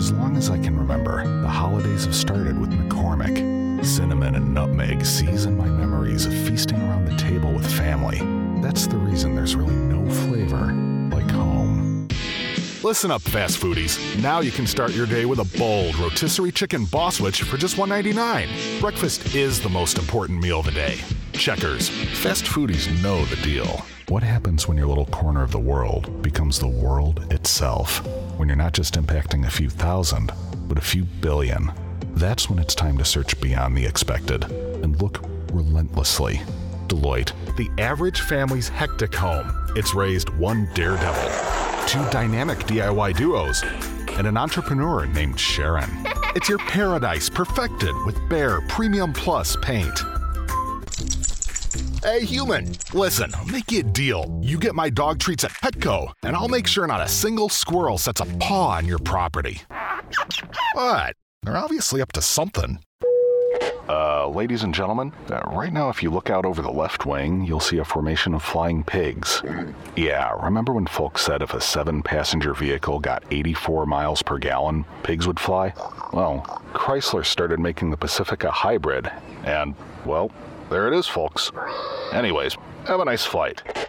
as long as I can remember, the holidays have started with McCormick. Cinnamon and nutmeg season my memories of feasting around the table with family. That's the reason there's really no flavor like home. Listen up, fast foodies. Now you can start your day with a bold rotisserie chicken Boswich for just $1.99. Breakfast is the most important meal of the day. Checkers. Fast foodies know the deal. What happens when your little corner of the world becomes the world itself? When you're not just impacting a few thousand, but a few billion. That's when it's time to search beyond the expected and look relentlessly. Deloitte. The average family's hectic home. It's raised one daredevil, 2 dynamic DIY duos, and an entrepreneur named Sharon. It's your paradise perfected with Behr Premium Plus paint. Hey, human, listen, I'll make you a deal. You get my dog treats at Petco, and I'll make sure not a single squirrel sets a paw on your property. What? They're obviously up to something. Ladies and gentlemen, right now if you look out over the left wing, you'll see a formation of flying pigs. Yeah, remember when folks said if a 7-passenger vehicle got 84 miles per gallon, pigs would fly? Well, Chrysler started making the Pacifica hybrid, and, well, there it is, folks. Anyways, have a nice flight.